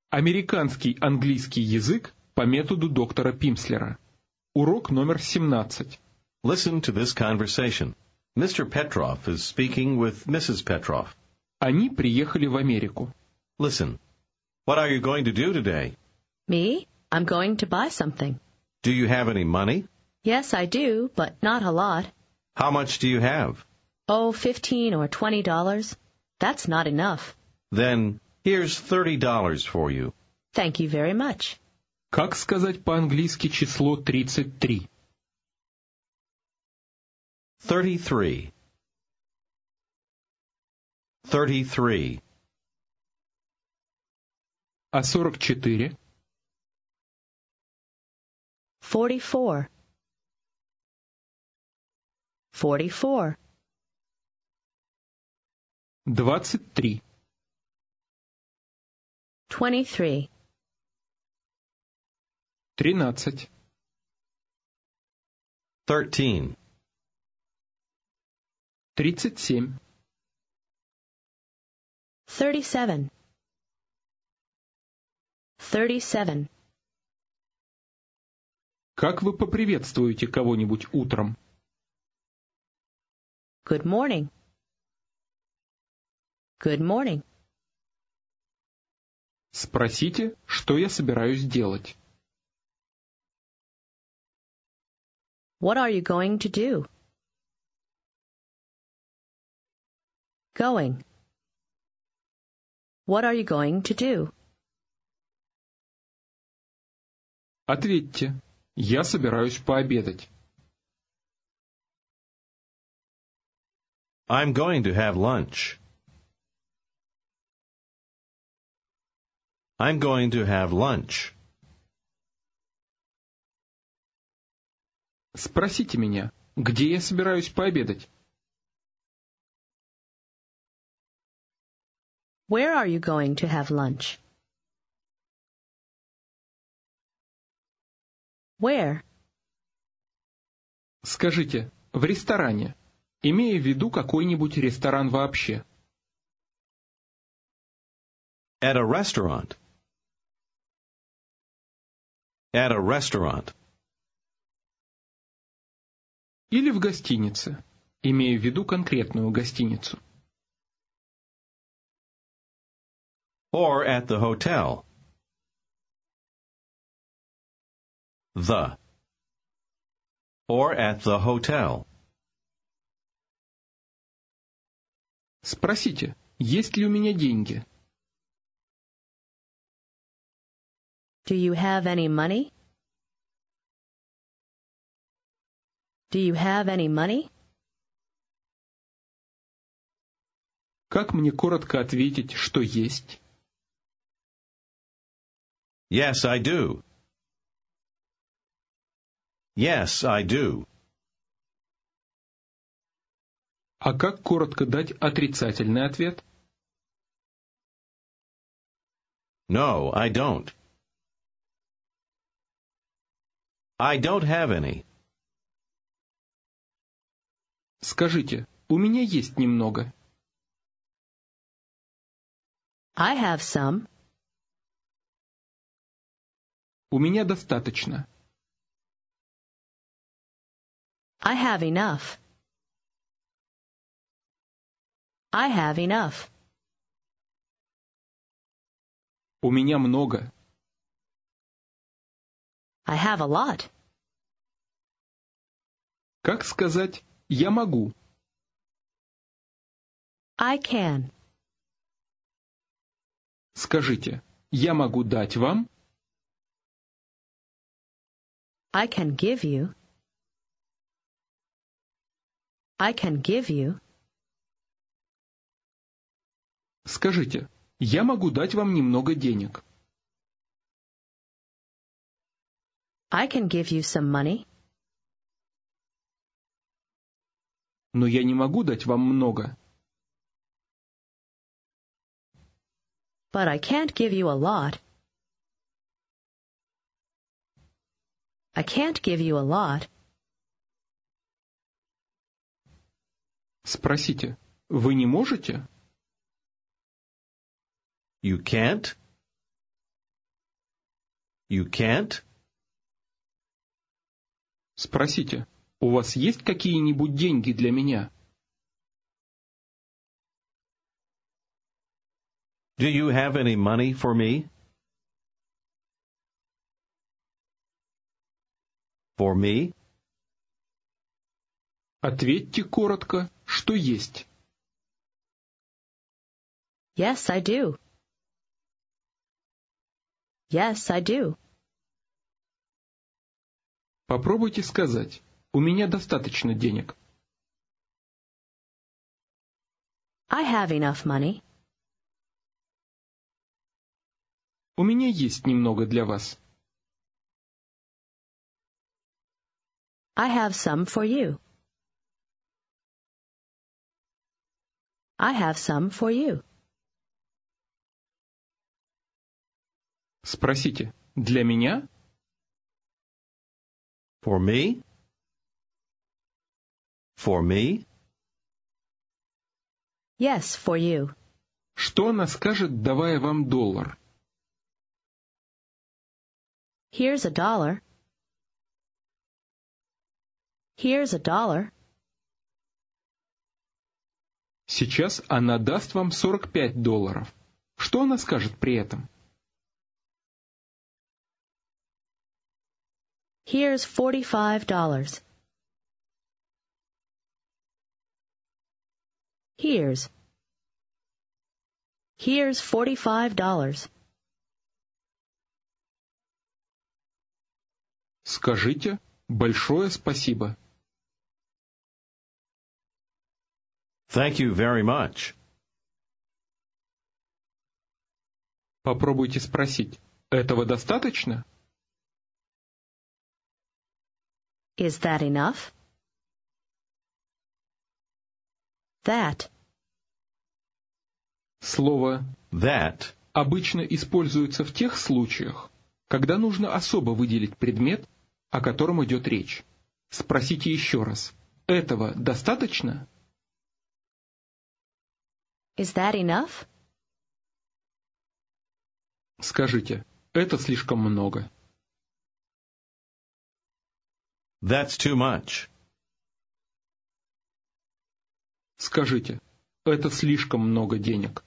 Американский английский язык по методу доктора Пимслера. Урок номер 17. Listen to this conversation. Mr. Petrov is speaking with Mrs. Petrov. Они приехали в Америку. Listen. What are you going to do today? Me? I'm going to buy something. Do you have any money? Yes, I do, but not a lot. How much do you have? Oh, $15 or $20. That's not enough. Then here's $30 for you. Thank you very much. Как сказать по-английски число 33? 33. 33. А 44? 44. 44. 23. 23. 13. 13. 37. 37. 37. Как вы поприветствуете кого-нибудь утром? Good morning. Good morning. Спросите, что я собираюсь делать. What are you going to do? Going. What are you going to do? Ответьте, я собираюсь пообедать. I'm going to have lunch. I'm going to have lunch. Спросите меня, где я собираюсь пообедать. Where are you going to have lunch? Where? Скажите, в ресторане, имея в виду какой-нибудь ресторан вообще. At a restaurant. At a restaurant. Или в гостинице, имея в виду конкретную гостиницу. Or at the hotel. The. Or at the hotel. Спросите, есть ли у меня деньги. Do you have any money? Do you have any money? Как мне коротко ответить, что есть? Yes, I do. Yes, I do. А как коротко дать отрицательный ответ? No, I don't. I don't have any. Скажите, у меня есть немного. I have some. У меня достаточно. I have enough. I have enough. У меня много. I have a lot. Как сказать «я могу»? I can. Скажите, я могу дать вам? I can give you. I can give you. Скажите, я могу дать вам немного денег. I can give you some money. Но я не могу дать вам много. But I can't give you a lot. I can't give you a lot. Спросите, вы не можете? You can't? You can't? Спросите, у вас есть какие-нибудь деньги для меня? Do you have any money for me? For me? Ответьте коротко, что есть. Yes, I do. Yes, I do. Попробуйте сказать, у меня достаточно денег. I have enough money. У меня есть немного для вас. I have some for you. I have some for you. Спросите, для меня? For me? For me? Yes, for you. Что она скажет, давая вам $1? Here's $1. Here's $1. Сейчас она даст вам $45. Что она скажет при этом? Here's $45. Here's $45. Скажите большое спасибо. Thank you very much. Попробуйте спросить, этого достаточно? Is that enough? That. Слово That обычно используется в тех случаях, когда нужно особо выделить предмет, о котором идет речь. Спросите еще раз, этого достаточно? Is that enough? Скажите, это слишком много. That's too much. Скажите, это слишком много денег.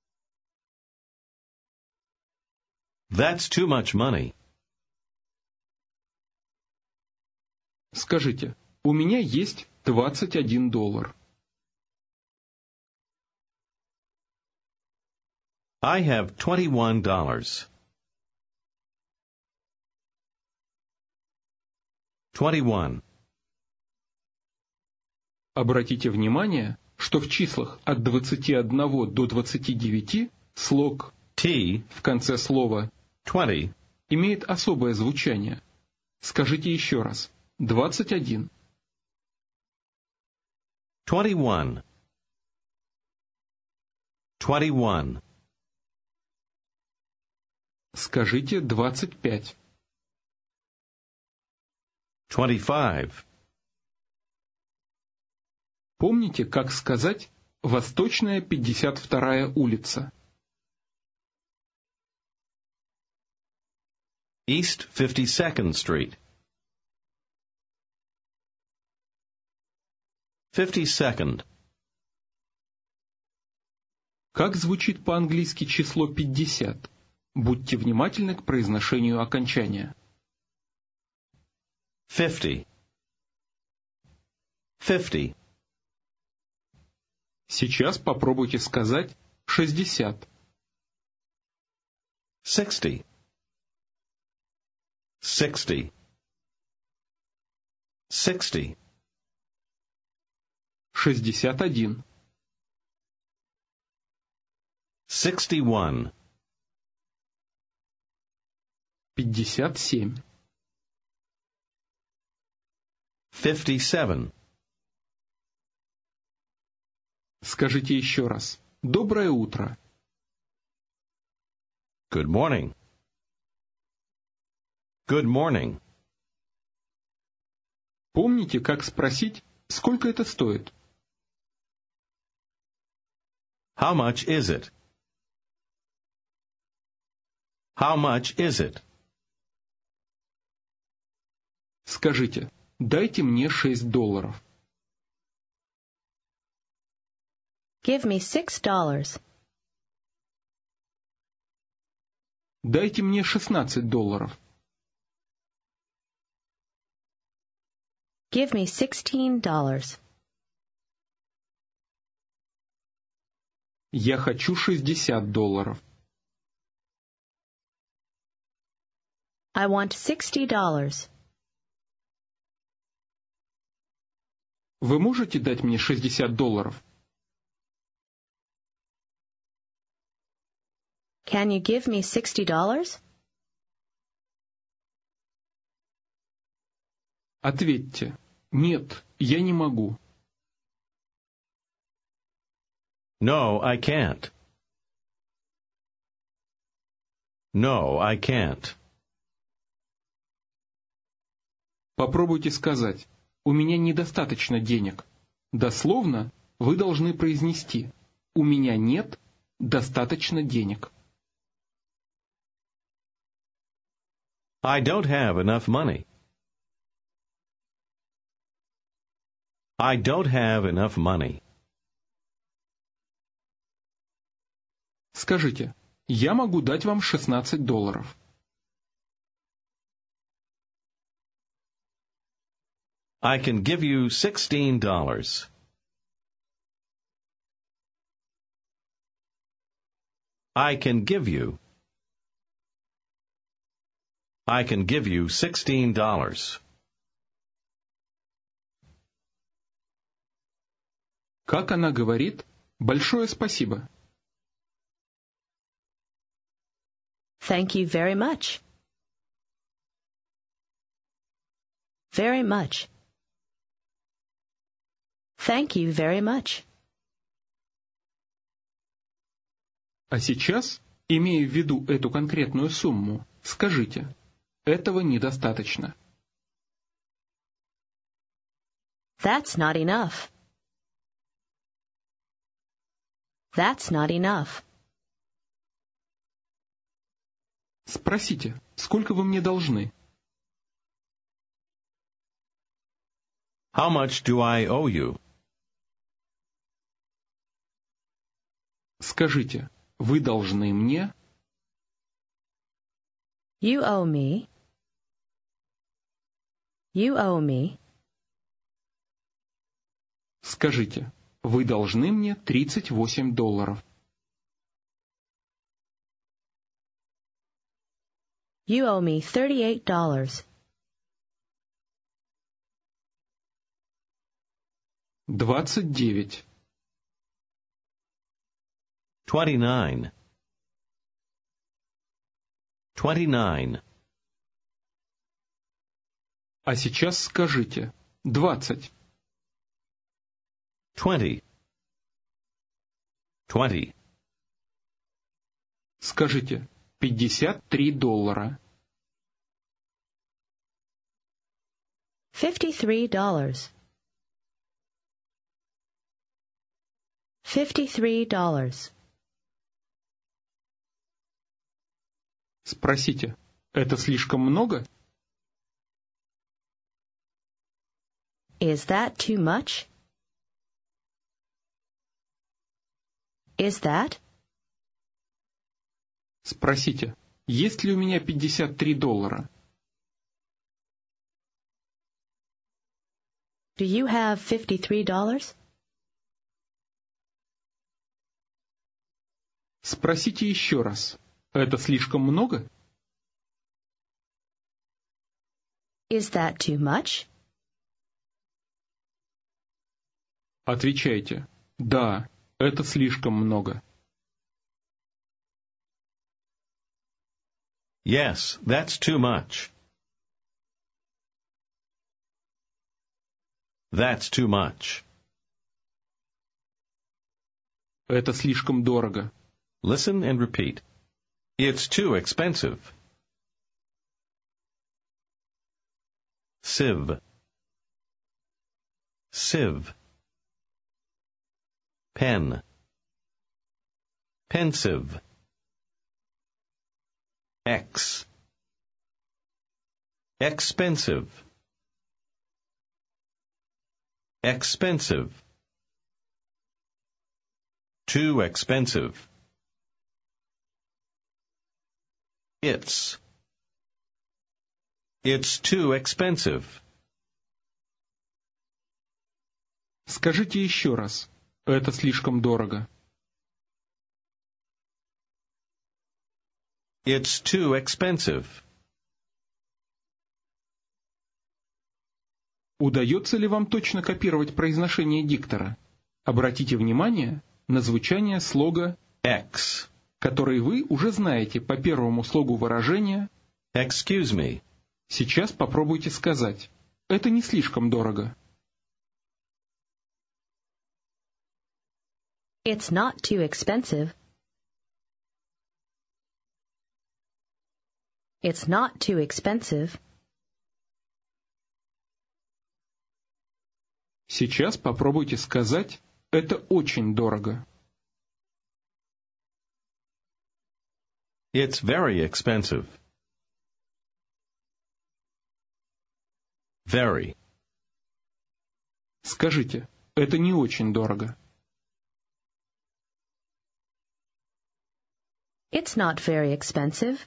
That's too much money. Скажите, у меня есть $21. I have $21. 21. Обратите внимание, что в числах от 21 до 29 слог T, в конце слова 20. имеет особое звучание. Скажите еще раз. 21. 21. 21. Скажите 25. 25. Помните, как сказать «Восточная 52-я улица»? East 52nd Street. 52nd. Как звучит по-английски число 50? Будьте внимательны к произношению окончания. 50. 50. Сейчас попробуйте сказать 60. 60. 60. 60. 61. 61. 57. 57. Скажите еще раз. Доброе утро. Good morning. Good morning. Помните, как спросить, сколько это стоит? How much is it? How much is it? Скажите, дайте мне $6. Give me $6. Дайте мне $16. Give me $16. Я хочу $60. I want $60. Вы можете дать мне $60? Can you give me $60? Ответьте, нет, я не могу. No, I can't. No, I can't. Попробуйте сказать, у меня недостаточно денег. Дословно вы должны произнести, у меня нет достаточно денег. I don't have enough money. I don't have enough money. Скажите, я могу дать вам $16. I can give you $16. I can give you. I can give you $16. Как она говорит, большое спасибо. Thank you very much. Very much. Thank you very much. А сейчас, имея в виду эту конкретную сумму, скажите, этого недостаточно. That's not enough. That's not enough. Спросите, сколько вы мне должны? How much do I owe you? Скажите, вы должны мне? You owe me. You owe me. Скажите, вы должны мне $38. You owe me $38. 29. 29. 29. А сейчас скажите, 20. 20. 20. Скажите, $53. $53. $53. Спросите, это слишком много? Is that too much? Is that? Спросите, есть ли у меня $53? Do you have $53? Спросите еще раз, это слишком много? Is that too much? Отвечайте, да, это слишком много. Yes, that's too much. That's too much. Это слишком дорого. Listen and repeat. It's too expensive. Sieve. Sieve. Pen. Pensive. Expensive. Expensive. Too expensive. It's too expensive. Скажите еще раз. Это слишком дорого. It's too expensive. Удается ли вам точно копировать произношение диктора? Обратите внимание на звучание слога X. который вы уже знаете по первому слогу выражения. Excuse me. Сейчас попробуйте сказать. Это не слишком дорого. It's not too expensive. It's not too expensive. Сейчас попробуйте сказать. Это очень дорого. It's very expensive. Very. Скажите. Это не очень дорого. It's not very expensive.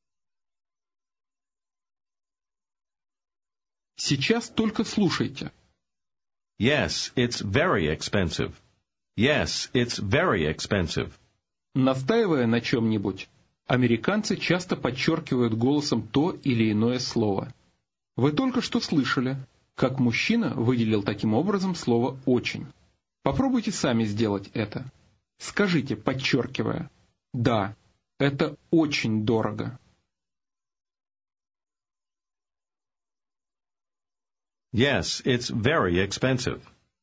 Сейчас только слушайте. Yes, it's very expensive. Yes, it's very expensive. Настаивая на чем-нибудь, американцы часто подчеркивают голосом то или иное слово. Вы только что слышали, как мужчина выделил таким образом слово «очень». Попробуйте сами сделать это. Скажите, подчеркивая, «Да, это очень дорого». Yes, it's very expensive.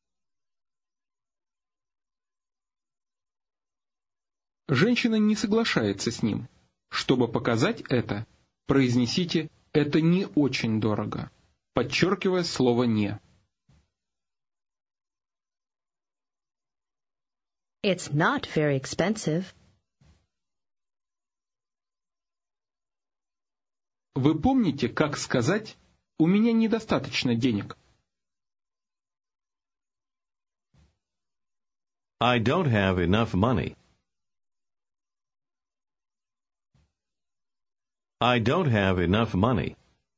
Женщина не соглашается с ним. Чтобы показать это, произнесите «это не очень дорого», подчеркивая слово «не». It's not very expensive. Вы помните, как сказать «у меня недостаточно денег»? I don't have enough money. I don't have enough money.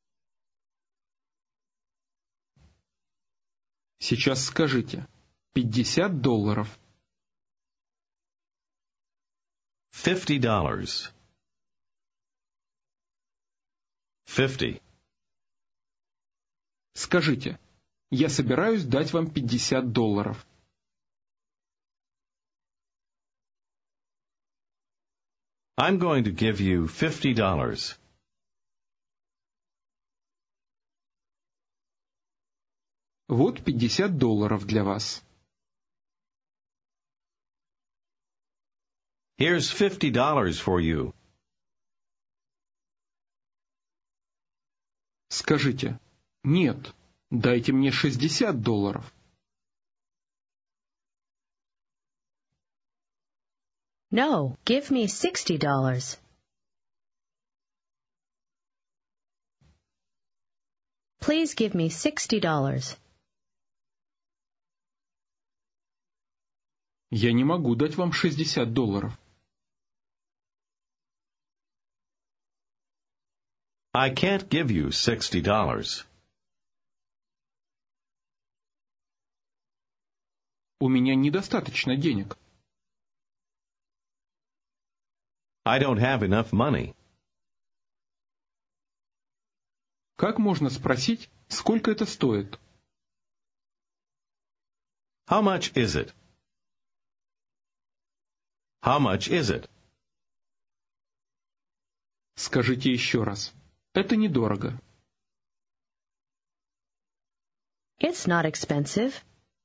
Сейчас скажите $50. $50. 50. Скажите, я собираюсь дать вам $50. I'm going to give you $50. Вот $50 для вас. Here's $50 for you. Скажите, нет, дайте мне $60. No, give me $60. Please give me $60. Я не могу дать вам $60. I can't give you $60. У меня недостаточно денег. I don't have enough money. Как можно спросить, сколько это стоит? How much is it? How much is it? Скажите еще раз. Это недорого. It's not expensive.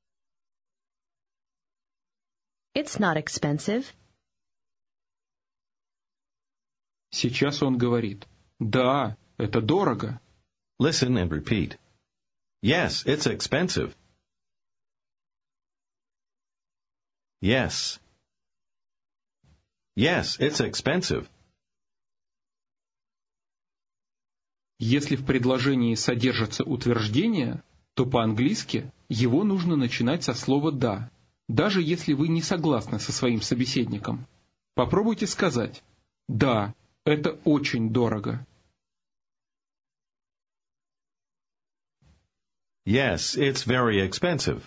It's not expensive. Сейчас он говорит. Да, это дорого. Listen and repeat. Yes, it's expensive. Yes. Yes, it's expensive. Если в предложении содержится утверждение, то по-английски его нужно начинать со слова «да», даже если вы не согласны со своим собеседником. Попробуйте сказать «да, это очень дорого». Yes, it's very expensive.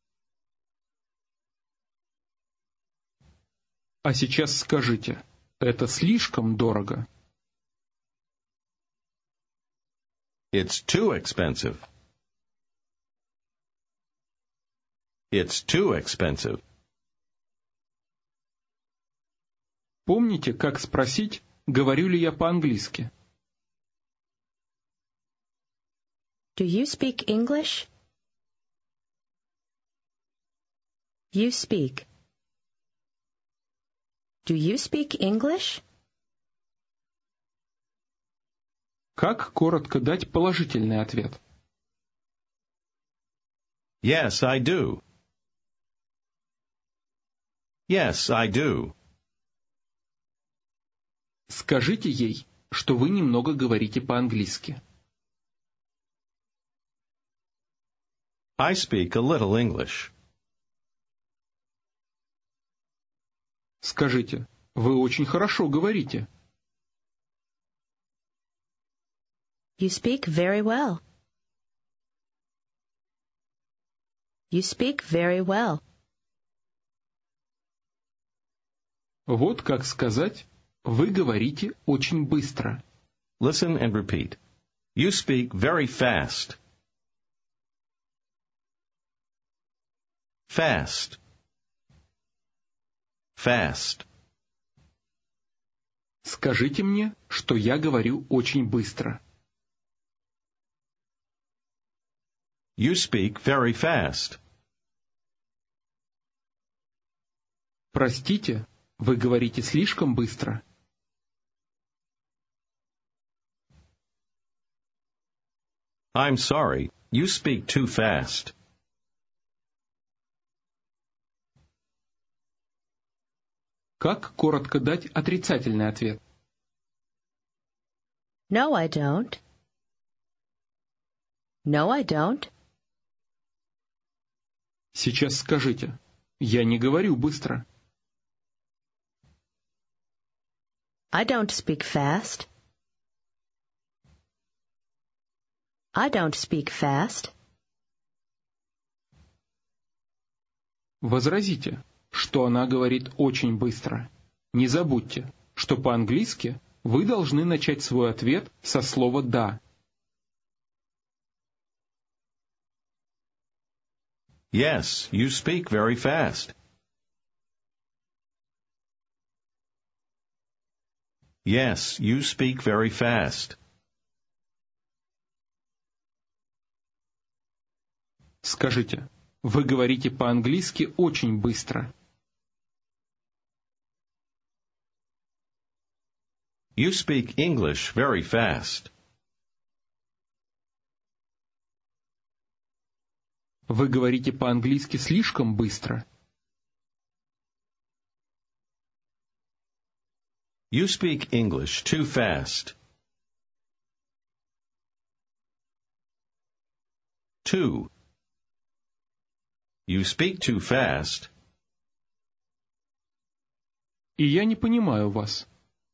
А сейчас скажите «это слишком дорого». It's too expensive. It's too expensive. Помните, как спросить, говорю ли я по-английски? Do you speak English? You speak. Do you speak English? Как коротко дать положительный ответ? Yes, I do. Yes, I do. Скажите ей, что вы немного говорите по-английски. I speak a little English. Скажите, вы очень хорошо говорите. You speak very well. You speak very well. Вот как сказать, вы говорите очень быстро. Listen and repeat. You speak very fast. Fast. Fast. Скажите мне, что я говорю очень быстро. You speak very fast. Простите, вы говорите слишком быстро. I'm sorry, you speak too fast. Как коротко дать отрицательный ответ? No, I don't. No, I don't. Сейчас скажите, я не говорю быстро. I don't speak fast. I don't speak fast. Возразите, что она говорит очень быстро. Не забудьте, что по-английски вы должны начать свой ответ со слова «да». Yes, you speak very fast. Yes, you speak very fast. Скажите, вы говорите по-английски очень быстро. You speak English very fast. Вы говорите по-английски слишком быстро. You speak English too fast. Too. You speak too fast. И я не понимаю вас.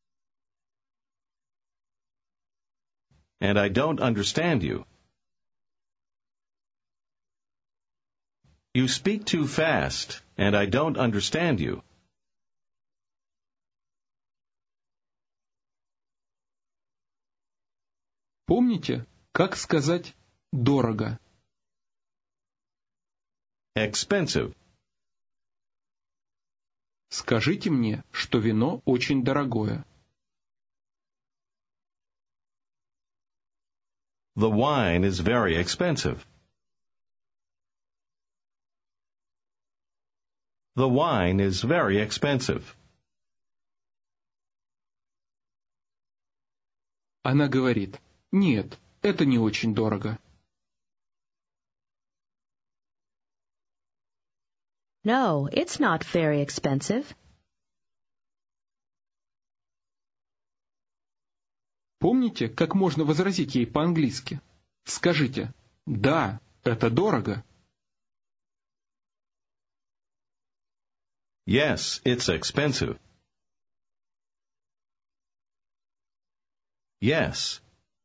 And I don't understand you. You speak too fast, and I don't understand you. Помните, как сказать «дорого»? Expensive. Скажите мне, что вино очень дорогое. The wine is very expensive. The wine is very expensive. Она говорит, нет, это не очень дорого. No, it's not very expensive. Помните, как можно возразить ей по-английски? Скажите, да, Это дорого. Yes, it's expensive. Yes.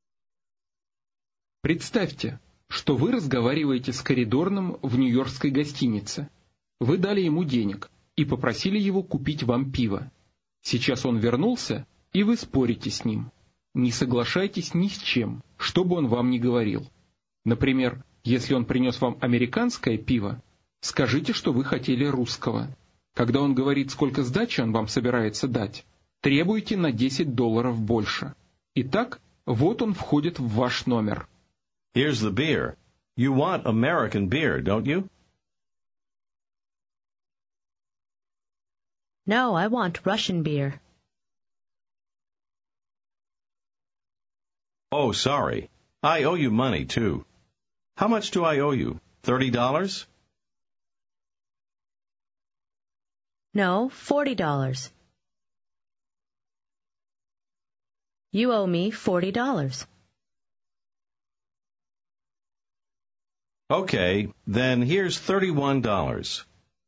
Представьте, что вы разговариваете с коридорным в нью-йоркской гостинице. Вы дали ему денег и попросили его купить вам пиво. Сейчас он вернулся, и вы спорите с ним. Не соглашайтесь ни с чем, что бы он вам ни говорил. Например, если он принес вам американское пиво, скажите, что вы хотели русского. Когда он говорит, сколько сдачи он вам собирается дать, требуйте на $10 больше. Итак, вот он входит в ваш номер. Here's the beer. You want American beer, don't you? No, I want Russian beer. Oh, sorry. I owe you money, too. How much do I owe you? $30? No, $40. You owe me $40. Okay, then here's $31.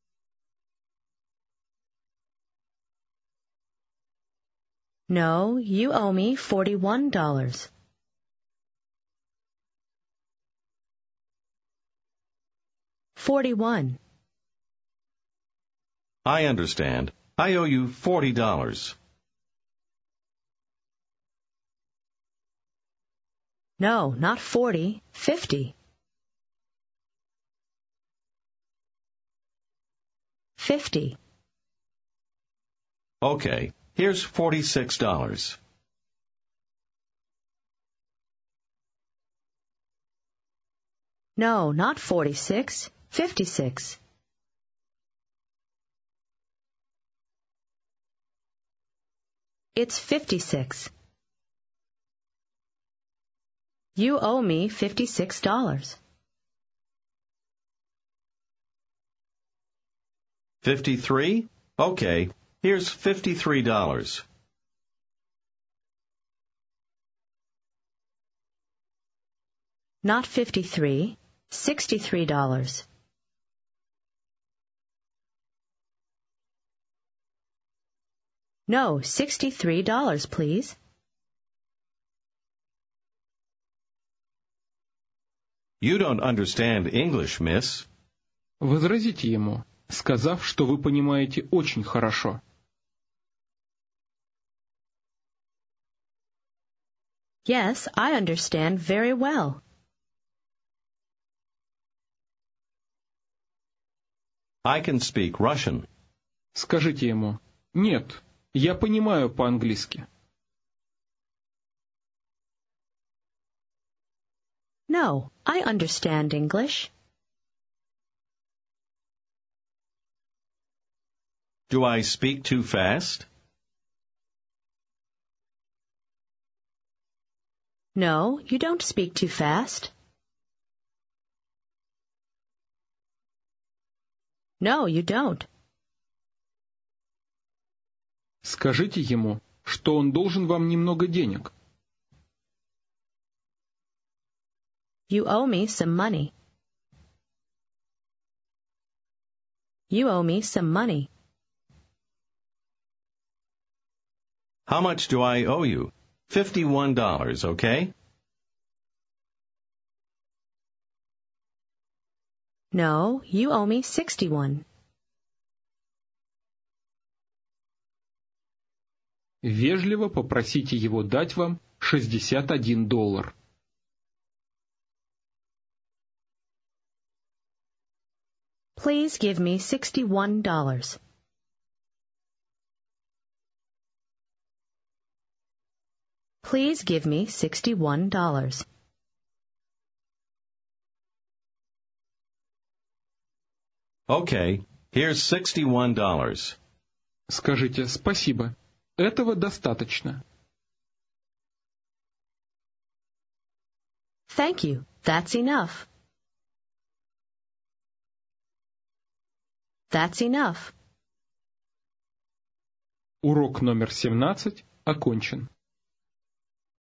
No, you owe me $41. $41. I understand. I owe you $40. No, not 40, 50. 50. Okay, here's $46. No, not 46, 56. It's 56. You owe me $56. 53? Okay, here's $53. Not 53, $63. No, $63, please. You don't understand English, miss. Возразите ему, сказав, что вы понимаете очень хорошо. Yes, I understand very well. I can speak Russian. Скажите ему, нет, я понимаю по-английски. No, I understand English. Do I speak too fast? No, you don't speak too fast. No, you don't. Скажите ему, что он должен вам немного денег. You owe me some money. You owe me some money. How much do I owe you? $51, okay? No, you owe me 61. Вежливо попросите его дать вам $61. Please give me $61. Please give me $61. Okay, here's $61. Скажите спасибо. Этого достаточно. Thank you. That's enough. That's enough. Урок номер 17 окончен.